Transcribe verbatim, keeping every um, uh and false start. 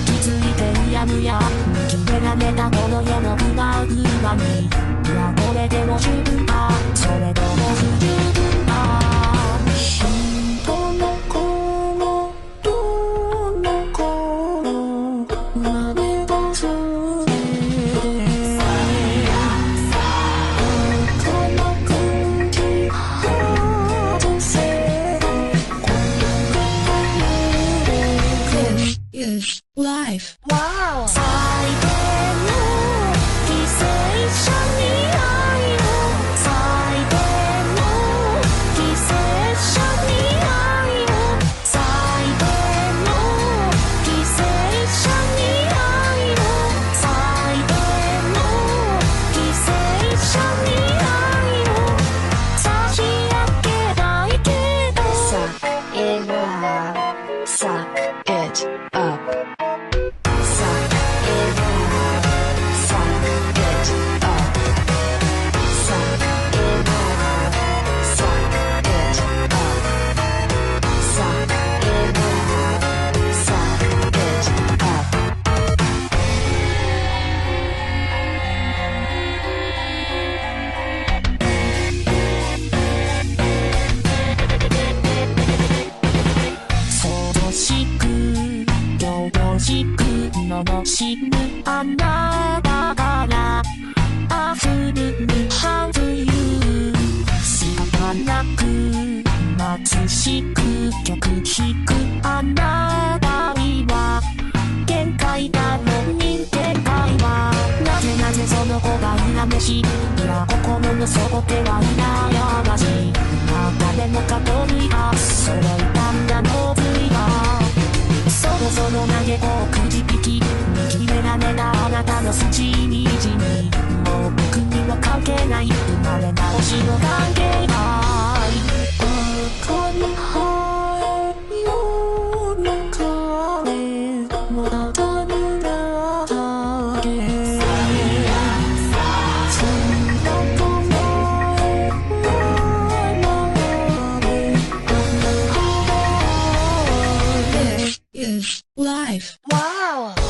きついてうやむや決められたこの世の不満不満に、いやこれでも十分か、それとも不十分か。人の心どの頃まで忘れて、この口外せThis is life. Wow. 最低の犠牲者に愛を、最低の犠牲者に愛を、最低の犠牲者に愛を、最低の犠牲者に愛を差し上げたいけど Suck it up, suck it up, suck it up, suck it up, suck it up, suck it up, suck it up, suck it up. そしくよろしく罵るあなたから溢るハブユー、仕方なく貧しく曲弾くあなたには限界だろ人間界は。なぜなぜその子が恨めしい、いや心の底では羨ましい。誰もかと類が揃いたんだのぶいが、そろそろ投げをくじ引き握められたあなたの筋にじみ、もう僕には関係ない、生まれ直しの関係ない。ここに入るような彼もただぬらだけ、Is life. Wow.